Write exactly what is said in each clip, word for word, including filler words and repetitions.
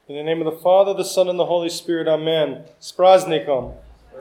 In the name of the Father, the Son, and the Holy Spirit, amen. S praznikom.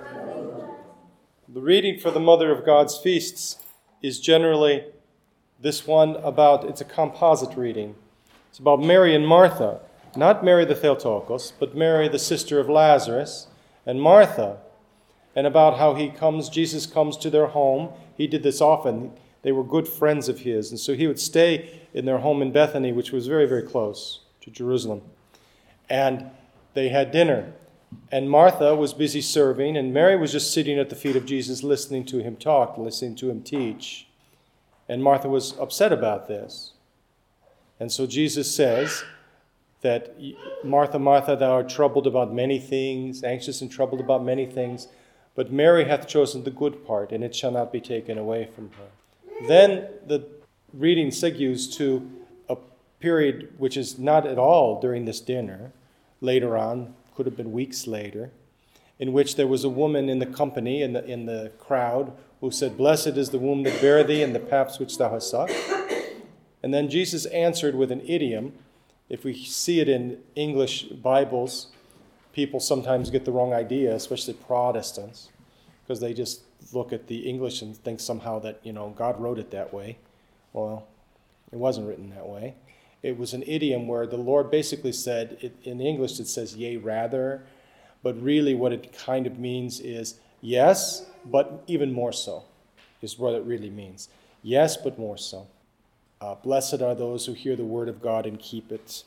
The reading for the Mother of God's feasts is generally this one about, it's a composite reading. It's about Mary and Martha. Not Mary the Theotokos, but Mary the sister of Lazarus, and Martha, and about how he comes, Jesus comes to their home. He did this often. They were good friends of his, and so he would stay in their home in Bethany, which was very, very close to Jerusalem. And they had dinner. And Martha was busy serving, and Mary was just sitting at the feet of Jesus, listening to him talk, listening to him teach. And Martha was upset about this. And so Jesus says that, Martha, Martha, thou art troubled about many things, anxious and troubled about many things, but Mary hath chosen the good part, and it shall not be taken away from her. Then the reading segues to a period which is not at all during this dinner, later on, could have been weeks later, in which there was a woman in the company, in the, in the crowd, who said, "Blessed is the womb that bare thee, and the paps which thou hast sucked." And then Jesus answered with an idiom. If we see it in English Bibles, people sometimes get the wrong idea, especially Protestants, because they just look at the English and think somehow that, you know, God wrote it that way. Well, it wasn't written that way. It was an idiom where the Lord basically said, it, in English it says, yea, rather, but really what it kind of means is, yes, but even more so, is what it really means. Yes, but more so. Uh, blessed are those who hear the word of God and keep it.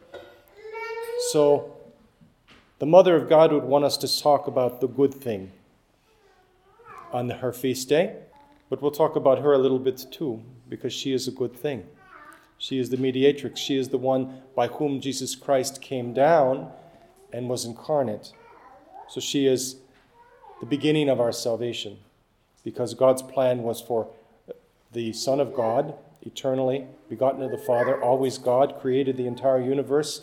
So, the Mother of God would want us to talk about the good thing on her feast day, but we'll talk about her a little bit too, because she is a good thing. She is the mediatrix. She is the one by whom Jesus Christ came down and was incarnate. So she is the beginning of our salvation, because God's plan was for the Son of God, eternally begotten of the Father, always God, created the entire universe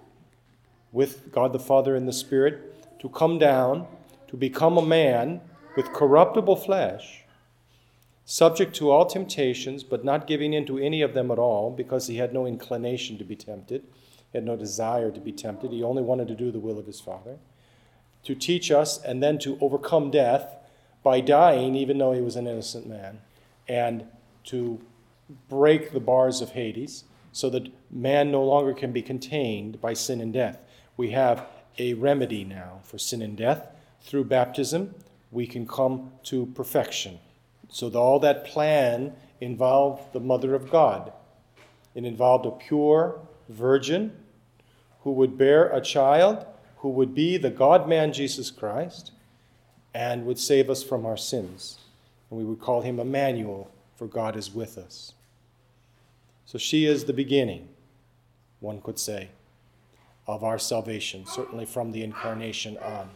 with God the Father and the Spirit, to come down, to become a man with corruptible flesh, subject to all temptations, but not giving in to any of them at all, because he had no inclination to be tempted. He had no desire to be tempted. He only wanted to do the will of his Father. To teach us, and then to overcome death by dying, even though he was an innocent man, and to break the bars of Hades, so that man no longer can be contained by sin and death. We have a remedy now for sin and death. Through baptism, we can come to perfection. So all that plan involved the Mother of God. It involved a pure virgin who would bear a child who would be the God-man Jesus Christ and would save us from our sins. And we would call him Emmanuel, for God is with us. So she is the beginning, one could say, of our salvation, certainly from the incarnation on.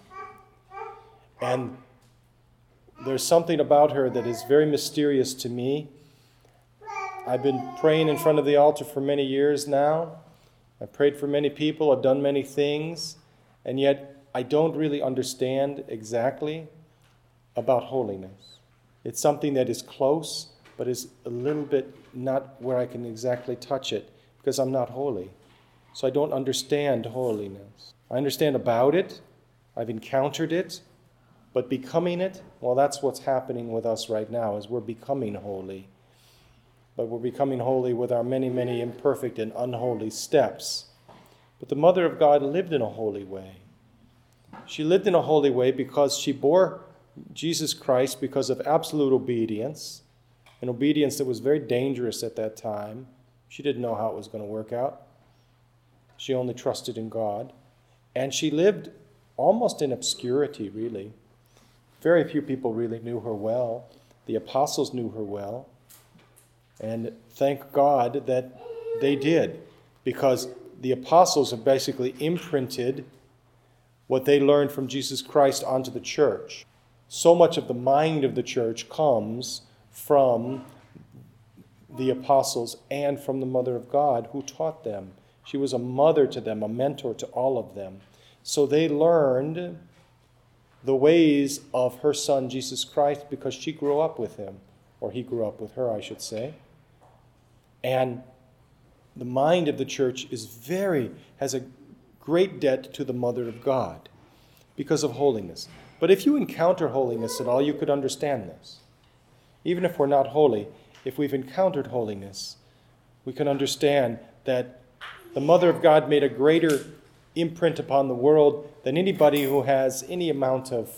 And there's something about her that is very mysterious to me. I've been praying in front of the altar for many years now. I've prayed for many people. I've done many things. And yet I don't really understand exactly about holiness. It's something that is close, but is a little bit not where I can exactly touch it, because I'm not holy. So I don't understand holiness. I understand about it. I've encountered it. But becoming it, well, that's what's happening with us right now, is we're becoming holy. But we're becoming holy with our many, many imperfect and unholy steps. But the Mother of God lived in a holy way. She lived in a holy way because she bore Jesus Christ because of absolute obedience, an obedience that was very dangerous at that time. She didn't know how it was going to work out. She only trusted in God. And she lived almost in obscurity, really. Very few people really knew her well. The apostles knew her well. And thank God that they did, because the apostles have basically imprinted what they learned from Jesus Christ onto the church. So much of the mind of the church comes from the apostles and from the Mother of God who taught them. She was a mother to them, a mentor to all of them. So they learned the ways of her son, Jesus Christ, because she grew up with him, or he grew up with her, I should say. And the mind of the church is very, has a great debt to the Mother of God because of holiness. But if you encounter holiness at all, you could understand this. Even if we're not holy, if we've encountered holiness, we can understand that the Mother of God made a greater imprint upon the world than anybody who has any amount of,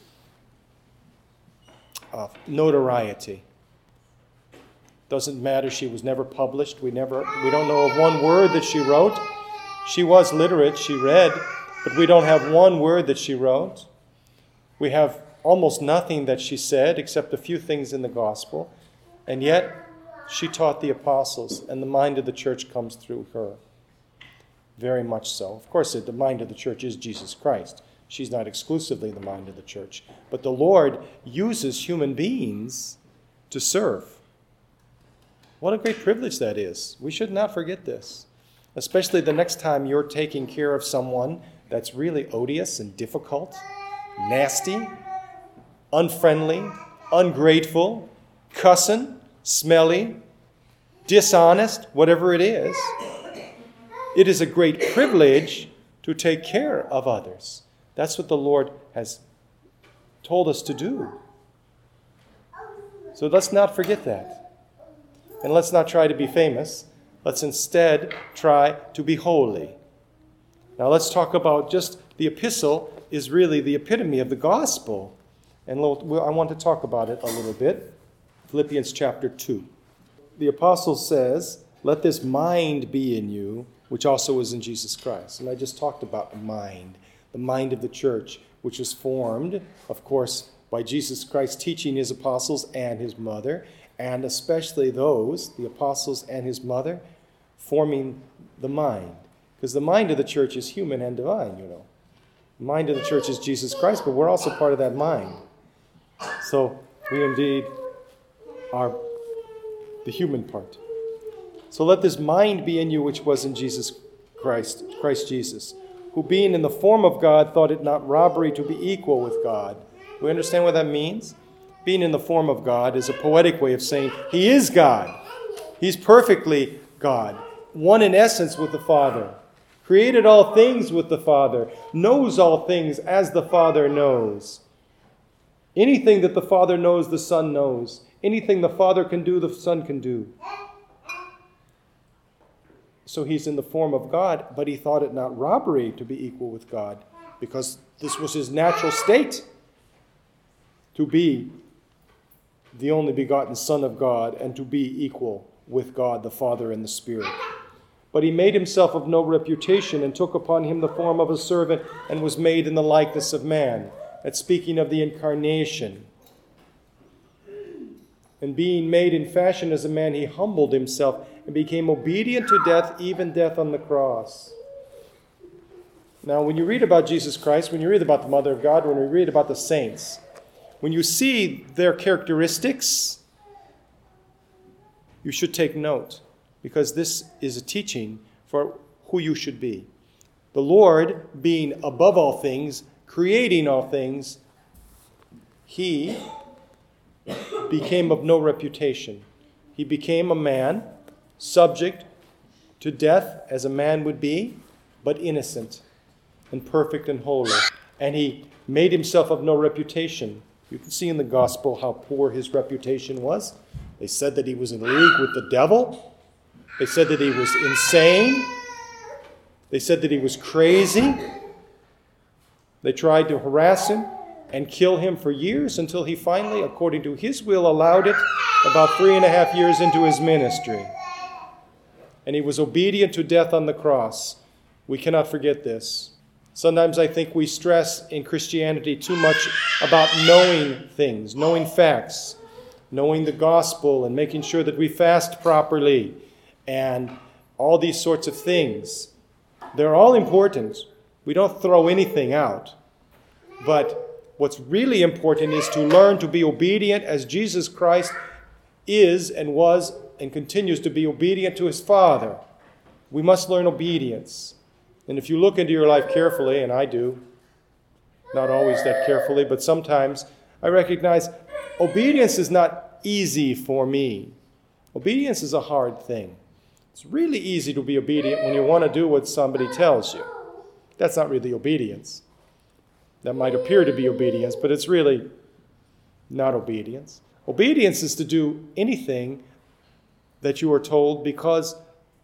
of notoriety. Doesn't matter, she was never published. We never we don't know of one word that she wrote. She was literate, she read, but we don't have one word that she wrote. We have almost nothing that she said except a few things in the gospel. And yet she taught the apostles, and the mind of the church comes through her. Very much so. Of course, the mind of the church is Jesus Christ. She's not exclusively the mind of the church. But the Lord uses human beings to serve. What a great privilege that is. We should not forget this. Especially the next time you're taking care of someone that's really odious and difficult, nasty, unfriendly, ungrateful, cussing, smelly, dishonest, whatever it is. It is a great privilege to take care of others. That's what the Lord has told us to do. So let's not forget that. And let's not try to be famous. Let's instead try to be holy. Now let's talk about just the epistle is really the epitome of the gospel. And I want to talk about it a little bit. Philippians chapter two. The apostle says, "Let this mind be in you, which also is in Jesus Christ." And I just talked about the mind, the mind of the church, which was formed, of course, by Jesus Christ teaching his apostles and his mother, and especially those, the apostles and his mother, forming the mind. Because the mind of the church is human and divine, you know. The mind of the church is Jesus Christ, but we're also part of that mind. So we indeed are the human part. So let this mind be in you which was in Jesus Christ, Christ Jesus, who being in the form of God thought it not robbery to be equal with God. Do we understand what that means? Being in the form of God is a poetic way of saying he is God. He's perfectly God, one in essence with the Father, created all things with the Father, knows all things as the Father knows. Anything that the Father knows, the Son knows. Anything the Father can do, the Son can do. So he's in the form of God, but he thought it not robbery to be equal with God, because this was his natural state, to be the only begotten Son of God and to be equal with God the Father and the Spirit. But he made himself of no reputation and took upon him the form of a servant and was made in the likeness of man. That's speaking of the incarnation. And being made in fashion as a man, he humbled himself and became obedient to death, even death on the cross. Now, when you read about Jesus Christ, when you read about the Mother of God, when you read about the saints, when you see their characteristics, you should take note, because this is a teaching for who you should be. The Lord, being above all things, creating all things, he became of no reputation. He became a man, subject to death as a man would be, but innocent and perfect and holy. And he made himself of no reputation. You can see in the gospel how poor his reputation was. They said that he was in league with the devil. They said that he was insane. They said that he was crazy. They tried to harass him and kill him for years until he finally, according to his will, allowed it about three and a half years into his ministry. And he was obedient to death on the cross. We cannot forget this. Sometimes I think we stress in Christianity too much about knowing things, knowing facts, knowing the gospel, and making sure that we fast properly, and all these sorts of things. They're all important. We don't throw anything out. But what's really important is to learn to be obedient as Jesus Christ is and was and continues to be obedient to his Father. We must learn obedience. And if you look into your life carefully, and I do, not always that carefully, but sometimes, I recognize obedience is not easy for me. Obedience is a hard thing. It's really easy to be obedient when you want to do what somebody tells you. That's not really obedience. That might appear to be obedience, but it's really not obedience. Obedience is to do anything that you are told because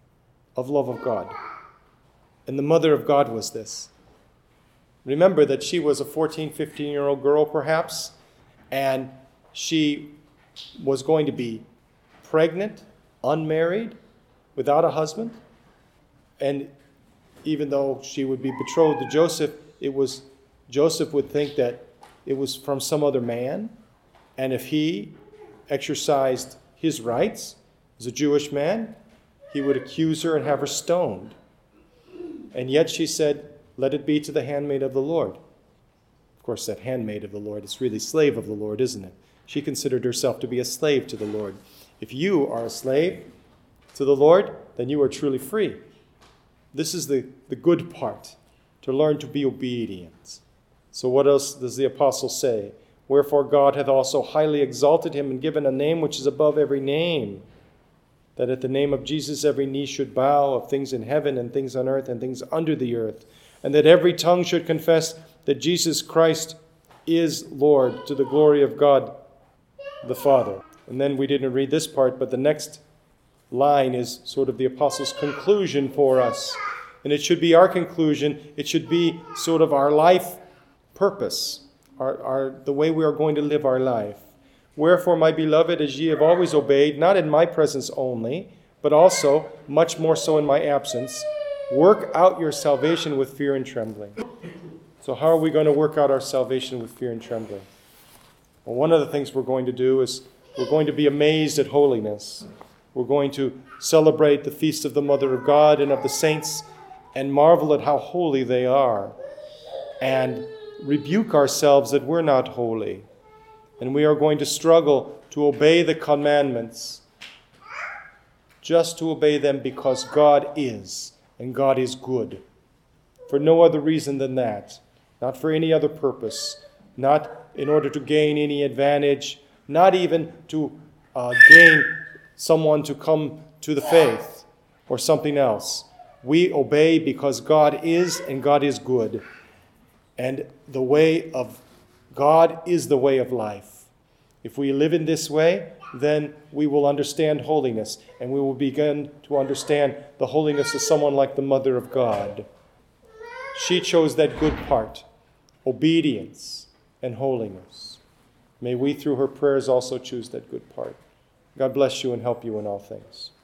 of love of God. And the mother of God was this. Remember that she was a fourteen, fifteen-year-old girl perhaps, and she was going to be pregnant, unmarried, without a husband. And even though she would be betrothed to Joseph, it was Joseph would think that it was from some other man. And if he exercised his rights as a Jewish man, he would accuse her and have her stoned. And yet she said, let it be to the handmaid of the Lord. Of course, that handmaid of the Lord is really slave of the Lord, isn't it? She considered herself to be a slave to the Lord. If you are a slave to the Lord, then you are truly free. This is the, the good part, to learn to be obedient. So what else does the apostle say? Wherefore God hath also highly exalted him and given a name which is above every name, that at the name of Jesus every knee should bow, of things in heaven and things on earth and things under the earth, and that every tongue should confess that Jesus Christ is Lord, to the glory of God the Father. And then we didn't read this part, but the next line is sort of the apostle's conclusion for us. And it should be our conclusion. It should be sort of our life purpose, our, our the way we are going to live our life. Wherefore, my beloved, as ye have always obeyed, not in my presence only, but also, much more so in my absence, work out your salvation with fear and trembling. So how are we going to work out our salvation with fear and trembling? Well, one of the things we're going to do is we're going to be amazed at holiness. We're going to celebrate the feast of the Mother of God and of the saints and marvel at how holy they are, and rebuke ourselves that we're not holy. And we are going to struggle to obey the commandments, just to obey them because God is, and God is good. For no other reason than that. Not for any other purpose. Not in order to gain any advantage. Not even to uh, gain someone to come to the faith or something else. We obey because God is, and God is good. And the way of God is the way of life. If we live in this way, then we will understand holiness, and we will begin to understand the holiness of someone like the Mother of God. She chose that good part, obedience and holiness. May we, through her prayers, also choose that good part. God bless you and help you in all things.